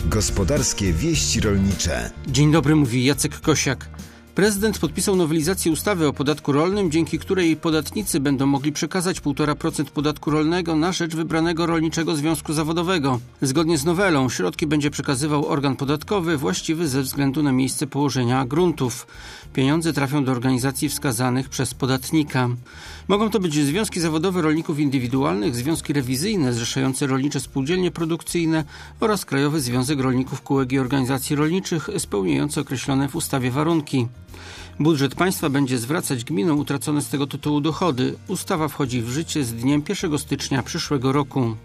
Gospodarskie wieści rolnicze. Dzień dobry, mówi Jacek Kosiak. Prezydent podpisał nowelizację ustawy o podatku rolnym, dzięki której podatnicy będą mogli przekazać 1,5% podatku rolnego na rzecz wybranego rolniczego związku zawodowego. Zgodnie z nowelą środki będzie przekazywał organ podatkowy właściwy ze względu na miejsce położenia gruntów. Pieniądze trafią do organizacji wskazanych przez podatnika. Mogą to być związki zawodowe rolników indywidualnych, związki rewizyjne zrzeszające rolnicze spółdzielnie produkcyjne oraz Krajowy Związek Rolników Kółek i Organizacji Rolniczych spełniające określone w ustawie warunki. Budżet państwa będzie zwracać gminom utracone z tego tytułu dochody. Ustawa wchodzi w życie z dniem 1 stycznia przyszłego roku.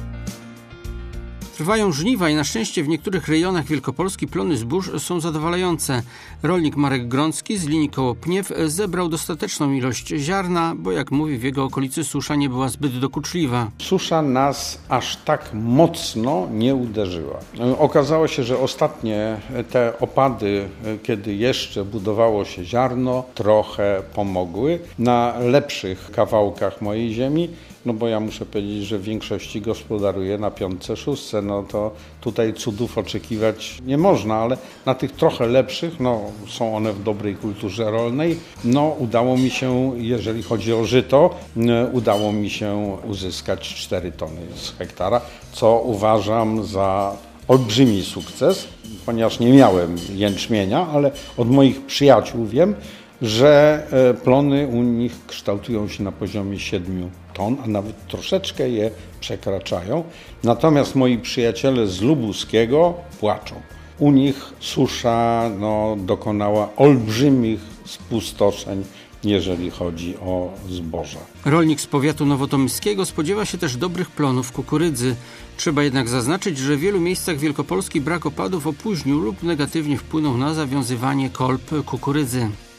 Trwają żniwa i na szczęście w niektórych rejonach Wielkopolski plony zbóż są zadowalające. Rolnik Marek Grącki z linii koło Pniew zebrał dostateczną ilość ziarna, bo jak mówi, w jego okolicy susza nie była zbyt dokuczliwa. Susza nas aż tak mocno nie uderzyła. Okazało się, że ostatnie te opady, kiedy jeszcze budowało się ziarno, trochę pomogły. Na lepszych kawałkach mojej ziemi, no bo ja muszę powiedzieć, że w większości gospodaruję na 5., 6, no to tutaj cudów oczekiwać nie można, ale na tych trochę lepszych, no są one w dobrej kulturze rolnej, no udało mi się, jeżeli chodzi o żyto, udało mi się uzyskać 4 tony z hektara, co uważam za olbrzymi sukces, ponieważ nie miałem jęczmienia, ale od moich przyjaciół wiem, że plony u nich kształtują się na poziomie 7 ton, a nawet troszeczkę je przekraczają. Natomiast moi przyjaciele z Lubuskiego płaczą. U nich susza dokonała olbrzymich spustoszeń, jeżeli chodzi o zboża. Rolnik z powiatu nowotomyskiego spodziewa się też dobrych plonów kukurydzy. Trzeba jednak zaznaczyć, że w wielu miejscach Wielkopolski brak opadów opóźnił lub negatywnie wpłynął na zawiązywanie kolb kukurydzy.